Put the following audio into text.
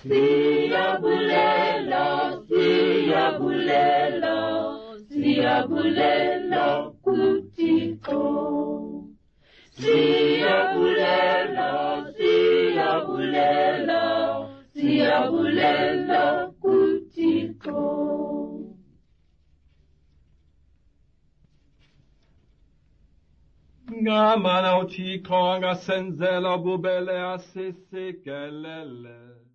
Siyabulela, siyabulela, siyabulela kuThixo. Siyabulela, siyabulela, siyabulela kuThixo. Ngamana uThixo angasenzela ububele asisikelele.